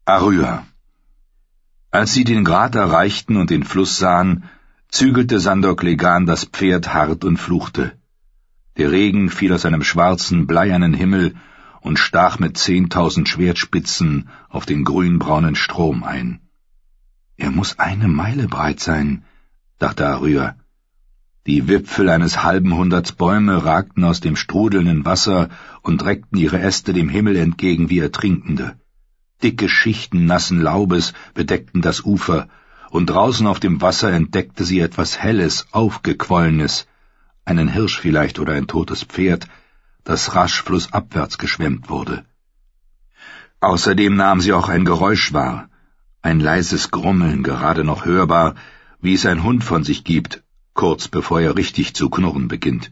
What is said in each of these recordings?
Arrya. Als sie den Grat erreichten und den Fluss sahen, zügelte Sandor Clegane das Pferd hart und fluchte. Der Regen fiel aus einem schwarzen, bleiernen Himmel und stach mit 10.000 Schwertspitzen auf den grünbraunen Strom ein. »Er muss 1 Meile breit sein«, dachte Arrya. Die Wipfel eines halben Hunderts Bäume ragten aus dem strudelnden Wasser und reckten ihre Äste dem Himmel entgegen wie Ertrinkende. Dicke Schichten nassen Laubes bedeckten das Ufer, und draußen auf dem Wasser entdeckte sie etwas Helles, Aufgequollenes, einen Hirsch vielleicht oder ein totes Pferd, das rasch flussabwärts geschwemmt wurde. Außerdem nahm sie auch ein Geräusch wahr, ein leises Grummeln, gerade noch hörbar, wie es ein Hund von sich gibt, kurz bevor er richtig zu knurren beginnt.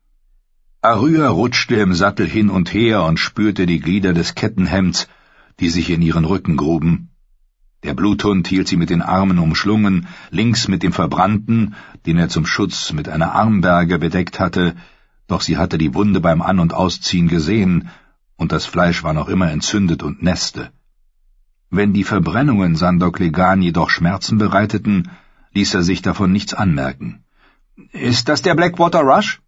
Arrya rutschte im Sattel hin und her und spürte die Glieder des Kettenhemds, die sich in ihren Rücken gruben. Der Bluthund hielt sie mit den Armen umschlungen, links mit dem Verbrannten, den er zum Schutz mit einer Armberge bedeckt hatte, doch sie hatte die Wunde beim An- und Ausziehen gesehen, und das Fleisch war noch immer entzündet und nässte. Wenn die Verbrennungen Sandor Clegane jedoch Schmerzen bereiteten, ließ er sich davon nichts anmerken. »Ist das der Blackwater Rush?«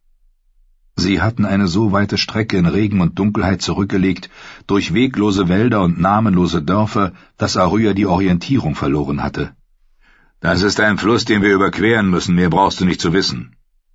Sie hatten eine so weite Strecke in Regen und Dunkelheit zurückgelegt, durch weglose Wälder und namenlose Dörfer, dass Arrya die Orientierung verloren hatte. »Das ist ein Fluss, den wir überqueren müssen, mehr brauchst du nicht zu wissen.«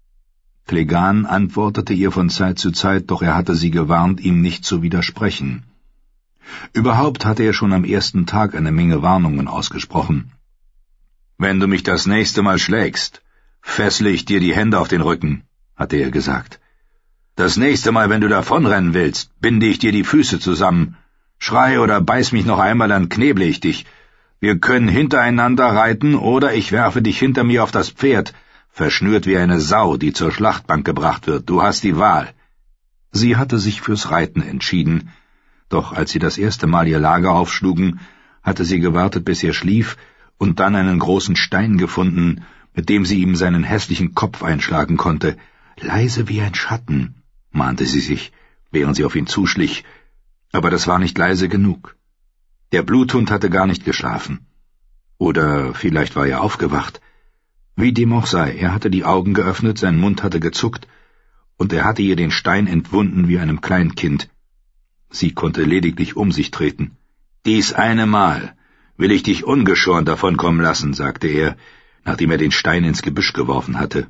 Clegane antwortete ihr von Zeit zu Zeit, doch er hatte sie gewarnt, ihm nicht zu widersprechen. Überhaupt hatte er schon am ersten Tag eine Menge Warnungen ausgesprochen. »Wenn du mich das nächste Mal schlägst, fessle ich dir die Hände auf den Rücken«, hatte er gesagt. »Das nächste Mal, wenn du davonrennen willst, binde ich dir die Füße zusammen. Schrei oder beiß mich noch einmal, dann kneble ich dich. Wir können hintereinander reiten, oder ich werfe dich hinter mir auf das Pferd, verschnürt wie eine Sau, die zur Schlachtbank gebracht wird. Du hast die Wahl.« Sie hatte sich fürs Reiten entschieden, doch als sie das erste Mal ihr Lager aufschlugen, hatte sie gewartet, bis er schlief, und dann einen großen Stein gefunden, mit dem sie ihm seinen hässlichen Kopf einschlagen konnte. »Leise wie ein Schatten«, mahnte sie sich, während sie auf ihn zuschlich, aber das war nicht leise genug. Der Bluthund hatte gar nicht geschlafen. Oder vielleicht war er aufgewacht. Wie dem auch sei, er hatte die Augen geöffnet, sein Mund hatte gezuckt, und er hatte ihr den Stein entwunden wie einem Kleinkind. Sie konnte lediglich um sich treten. »Dies eine Mal will ich dich ungeschoren davonkommen lassen«, sagte er, nachdem er den Stein ins Gebüsch geworfen hatte.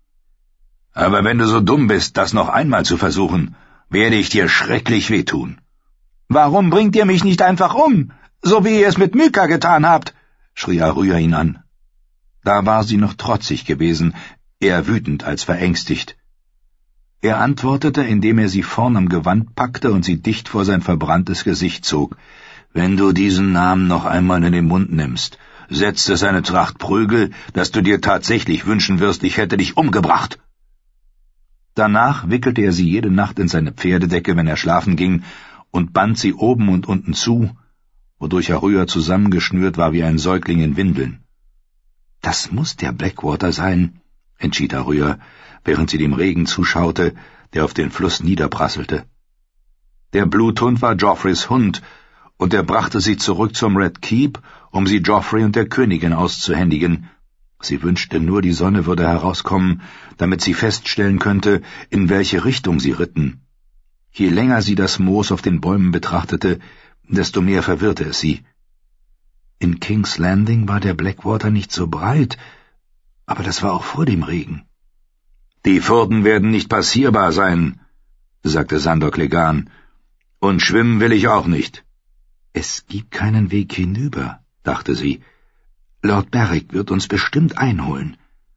»Aber wenn du so dumm bist, das noch einmal zu versuchen, werde ich dir schrecklich wehtun.« »Warum bringt ihr mich nicht einfach um, so wie ihr es mit Myka getan habt?« schrie Arrya ihn an. Da war sie noch trotzig gewesen, eher wütend als verängstigt. Er antwortete, indem er sie vorn am Gewand packte und sie dicht vor sein verbranntes Gesicht zog. »Wenn du diesen Namen noch einmal in den Mund nimmst, setzt es eine Tracht Prügel, dass du dir tatsächlich wünschen wirst, ich hätte dich umgebracht.« Danach wickelte er sie jede Nacht in seine Pferdedecke, wenn er schlafen ging, und band sie oben und unten zu, wodurch Arrya zusammengeschnürt war wie ein Säugling in Windeln. »Das muss der Blackwater sein«, entschied Arrya, während sie dem Regen zuschaute, der auf den Fluss niederprasselte. Der Bluthund war Joffreys Hund, und er brachte sie zurück zum Red Keep, um sie Joffrey und der Königin auszuhändigen. Sie wünschte nur, die Sonne würde herauskommen, damit sie feststellen könnte, in welche Richtung sie ritten. Je länger sie das Moos auf den Bäumen betrachtete, desto mehr verwirrte es sie. In King's Landing war der Blackwater nicht so breit, aber das war auch vor dem Regen. »Die Furten werden nicht passierbar sein«, sagte Sandor Clegane, »und schwimmen will ich auch nicht.« »Es gibt keinen Weg hinüber«, dachte sie. »Lord Beric wird uns bestimmt einholen.«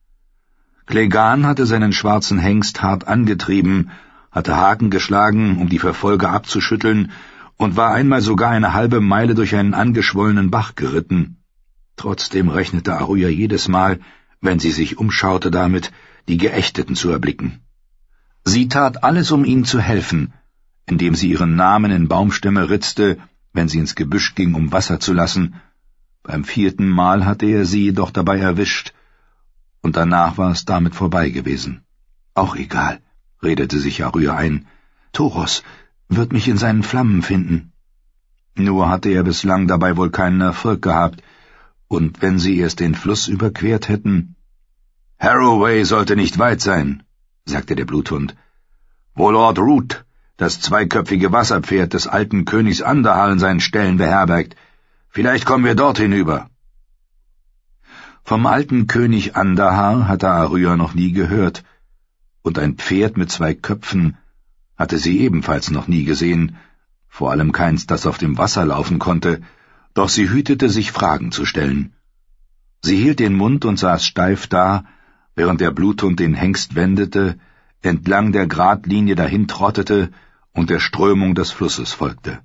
Clegane hatte seinen schwarzen Hengst hart angetrieben, hatte Haken geschlagen, um die Verfolger abzuschütteln, und war einmal sogar eine halbe Meile durch einen angeschwollenen Bach geritten. Trotzdem rechnete Arrya jedes Mal, wenn sie sich umschaute, damit, die Geächteten zu erblicken. Sie tat alles, um ihnen zu helfen, indem sie ihren Namen in Baumstämme ritzte, wenn sie ins Gebüsch ging, um Wasser zu lassen. Beim 4. Mal hatte er sie jedoch dabei erwischt, und danach war es damit vorbei gewesen. »Auch egal«, redete sich Arrya ein, »Thoros wird mich in seinen Flammen finden.« Nur hatte er bislang dabei wohl keinen Erfolg gehabt, und wenn sie erst den Fluss überquert hätten... »Harroway sollte nicht weit sein«, sagte der Bluthund. »Wo Lord Root, das zweiköpfige Wasserpferd des alten Königs Underhall, in seinen Ställen beherbergt. Vielleicht kommen wir dort hinüber.« Vom alten König Underhall hatte Arya noch nie gehört, und ein Pferd mit 2 Köpfen hatte sie ebenfalls noch nie gesehen, vor allem keins, das auf dem Wasser laufen konnte, doch sie hütete sich, Fragen zu stellen. Sie hielt den Mund und saß steif da, während der Bluthund den Hengst wendete, entlang der Gradlinie dahintrottete und der Strömung des Flusses folgte.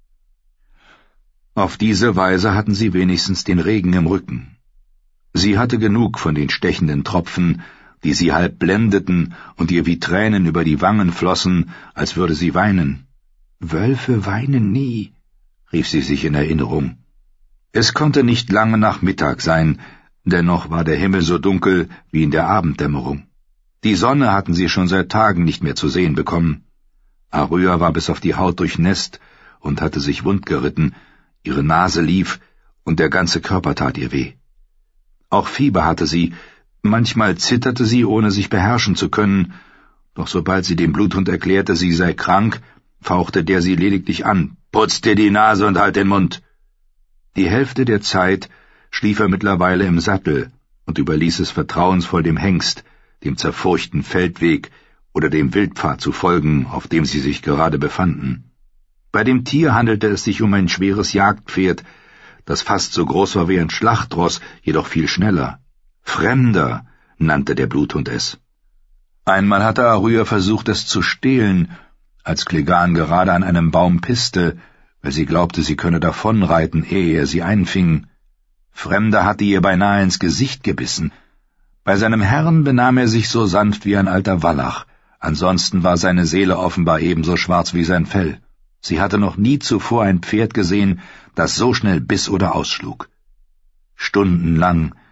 Auf diese Weise hatten sie wenigstens den Regen im Rücken. Sie hatte genug von den stechenden Tropfen, die sie halb blendeten und ihr wie Tränen über die Wangen flossen, als würde sie weinen. »Wölfe weinen nie«, rief sie sich in Erinnerung. Es konnte nicht lange nach Mittag sein, dennoch war der Himmel so dunkel wie in der Abenddämmerung. Die Sonne hatten sie schon seit Tagen nicht mehr zu sehen bekommen. Arya war bis auf die Haut durchnässt und hatte sich wundgeritten, ihre Nase lief und der ganze Körper tat ihr weh. Auch Fieber hatte sie, manchmal zitterte sie, ohne sich beherrschen zu können, doch sobald sie dem Bluthund erklärte, sie sei krank, fauchte der sie lediglich an. »Putz dir die Nase und halt den Mund!« Die Hälfte der Zeit schlief er mittlerweile im Sattel und überließ es vertrauensvoll dem Hengst, dem zerfurchten Feldweg oder dem Wildpfad zu folgen, auf dem sie sich gerade befanden. Bei dem Tier handelte es sich um ein schweres Jagdpferd, das fast so groß war wie ein Schlachtross, jedoch viel schneller. »Fremder«, nannte der Bluthund es. Einmal hatte Arya versucht, es zu stehlen, als Clegane gerade an einem Baum pisste, weil sie glaubte, sie könne davonreiten, ehe er sie einfing. Fremder hatte ihr beinahe ins Gesicht gebissen. Bei seinem Herrn benahm er sich so sanft wie ein alter Wallach, ansonsten war seine Seele offenbar ebenso schwarz wie sein Fell. Sie hatte noch nie zuvor ein Pferd gesehen, das so schnell biss oder ausschlug. Stundenlang